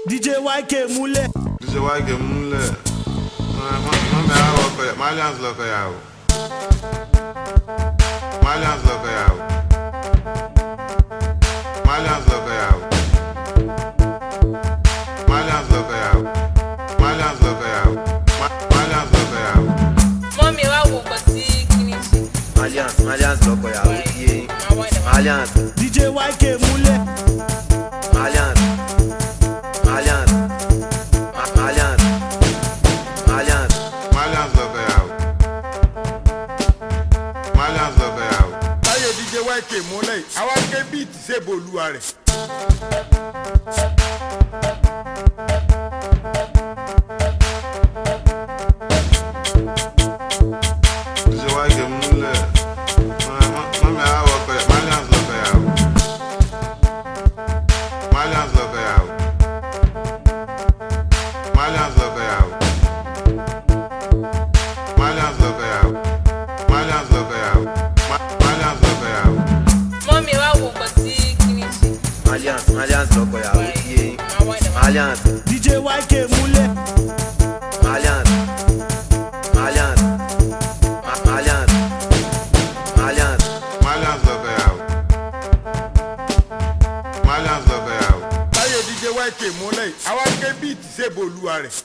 DJ YK múlẹ̀. DJ YK múlẹ̀. Mami àwọn ọkọ yà, Malians lọkọ yà o. Malians lọkọ yà o. Malians lọkọ yà o. Malians lọkọ yà o. Malians lọkọ yà o. Malians lọkọ yà o. Mami wa wo nǹkan tí kíní ṣe. Malians lọkọ yà o. Malians. DJ YK múlẹ̀. Malians. Malians lọkọ yà o. Malians lọkọ yà o. Láyé DJ YK múlẹ̀ àwa ké bíìtì ṣèbò olúwa rẹ̀. DJ YK múlẹ̀. Mami àwọn ọkọ yà, Malians lọkọ yà o. Malians lọkọ yà o. Malians lọkọ yà o. Malians lọkọ yà o. Malians lọkọ yà o. Malians lọkọ yà o. Mami wa wo nǹkan tí kíní ṣe. Malians lọkọ yà o. Malians. DJ YK múlẹ̀. Malians. Malians lọkọ yà o. Malians lọkọ yà o. Láyé DJ YK múlẹ̀ àwa ké bíìtì ṣèbò olúwa rẹ̀.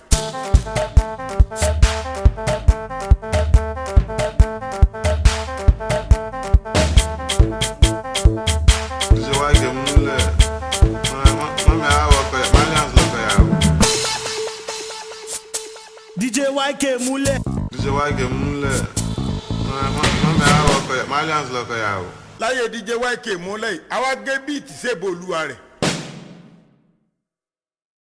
DJ YK múlẹ̀. Mami àwọn ọkọ yà, Malians lọkọ yà o. DJ YK múlẹ̀. DJ YK múlẹ̀. Mami àwọn ọkọ yà, Malians lọkọ yà o. Láyé DJ YK múlẹ̀ àwa ké bíìtì ṣèbò olúwa rẹ̀.